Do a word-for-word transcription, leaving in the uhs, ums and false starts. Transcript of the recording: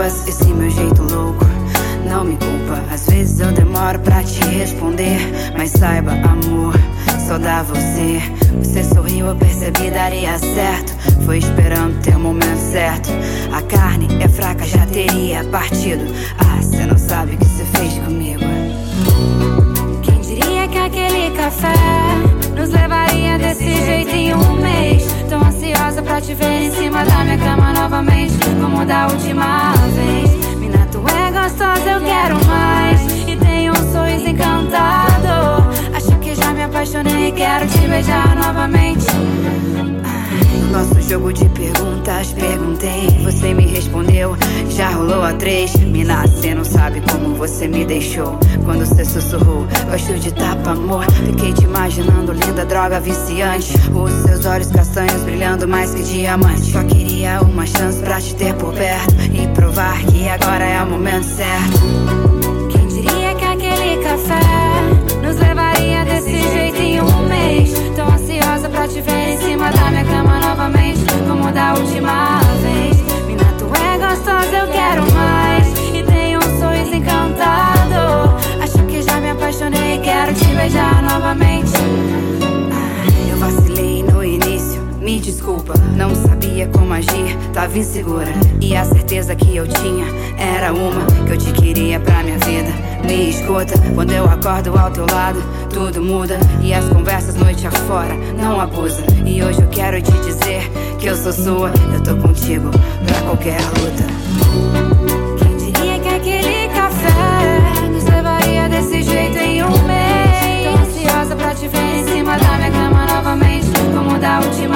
voz, esse meu jeito louco não me culpa. Às vezes eu demoro pra te responder, mas saiba, amor, só dá você. Você sorriu, eu percebi, daria certo. Foi esperando ter o momento certo. A carne é fraca, já teria partido. Ah, cê não sabe o que cê fez comigo. Quem diria que aquele café nos levaria desse jeito em um mês? Tão ansiosa pra te ver em cima da minha cama novamente, como da última vez. Mina, tu é gostosa, eu quero mais. E tenho um sorriso encantador. Acho que já me apaixonei e quero te beijar novamente. No nosso jogo de perguntas, perguntei, você me respondeu, já rolou a três. Mina, cê não sabe como você me deixou. Quando cê sussurrou, gosto de tapa, amor. Fiquei te imaginando, linda, droga viciante. Os seus olhos castanhos brilhando mais que diamante. Só queria uma chance pra te ter por perto e provar que agora é o momento certo. Quem diria que aquele café nos levaria desse jeito em um mês? Tão ansiosa pra te ver em cima da minha cama novamente, como da última vez. Mina, tu é gostosa, eu quero mais. E tenho um sorriso encantador. Acho que já me apaixonei e quero te beijar novamente. Eu vacilei no início, me desculpa. Não sabia como agir, tava insegura. E a certeza que eu tinha era uma, que eu te queria pra minha vida. Me escuta, quando eu acordo ao teu lado, tudo muda. E as conversas noite afora, não abusa. E hoje eu quero te dizer que eu sou sua. Eu tô contigo pra qualquer luta. Quem diria que aquele café nos levaria desse jeito em um mês? Tô ansiosa pra te ver em cima da minha cama novamente, como da última